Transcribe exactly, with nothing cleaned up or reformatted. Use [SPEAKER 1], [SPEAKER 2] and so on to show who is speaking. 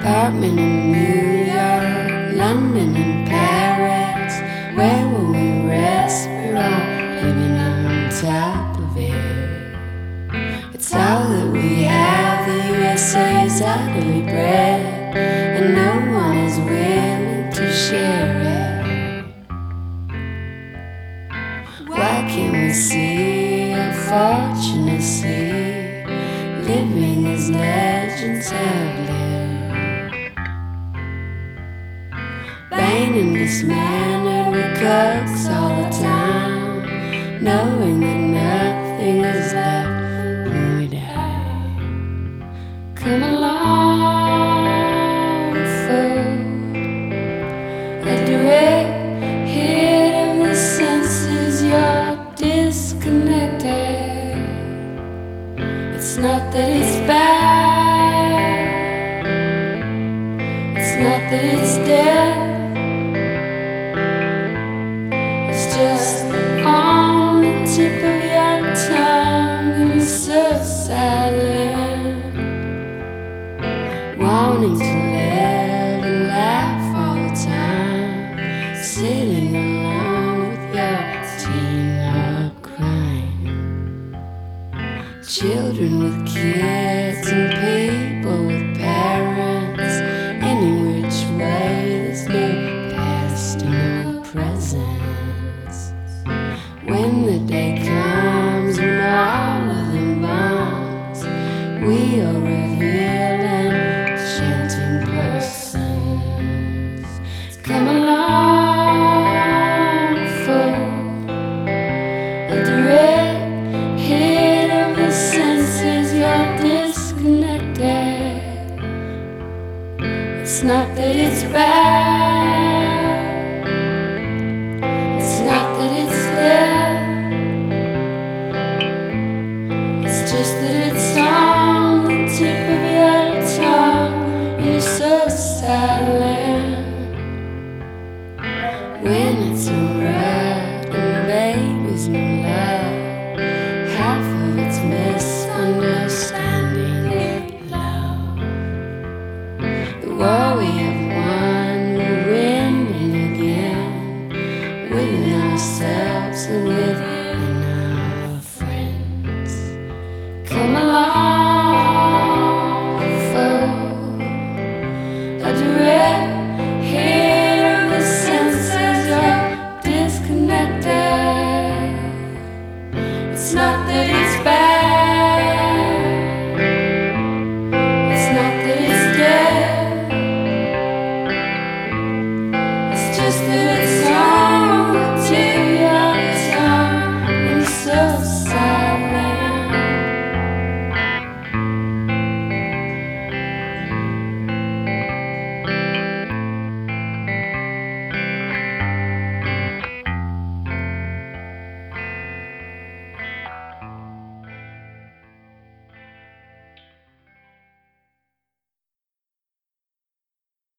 [SPEAKER 1] Apartment in New York, London and Paris. Where will we rest? We're all living on top of it. It's all that we have. The U S A's ugly bread, and no one is willing to share it. Why can't we see? Unfortunately, living as legends have lived. Vain and dismantled, we cooks all the time, knowing that nothing is left when we die. Come along, fool, a direct hit of the senses, you're disconnected. It's not that it's bad, it's not that it's dead. Just on the tip of your tongue, and you're so silent, wanting to live and laugh all the time, sitting alone with your teen or crying. Children with kids and people with parents, any which way, there's no past and no present. When the day comes when all of them bonds, we are revealing chanting persons. Come along, fool, a direct hit of the senses, you're disconnected. It's not that it's bad, it's not that it's dead. Just that it's on the tip of your tongue, and you're so silent. When it's a rut and baby's no love, half of it's misunderstanding love. The war we have won, we're winning again, with ourselves and with